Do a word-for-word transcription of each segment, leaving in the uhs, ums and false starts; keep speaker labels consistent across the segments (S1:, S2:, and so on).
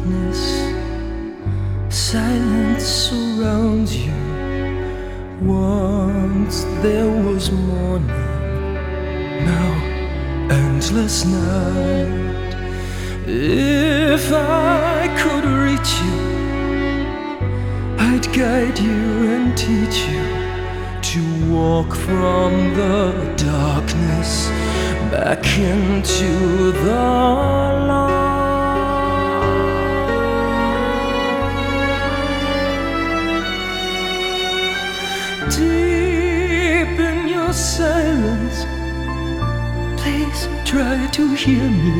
S1: darkness, silence surrounds you. Once there was morning, now endless night. If I could reach you, I'd guide you and teach you to walk from the darkness back into the light. Deep in your silence, please try to hear me.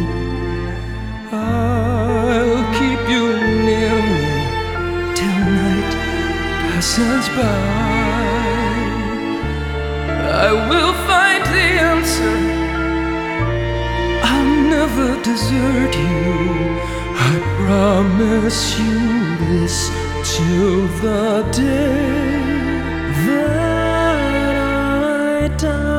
S1: I'll keep you near me till night passes by. I will find the answer. I'll never desert you. I promise you this till the day that I die.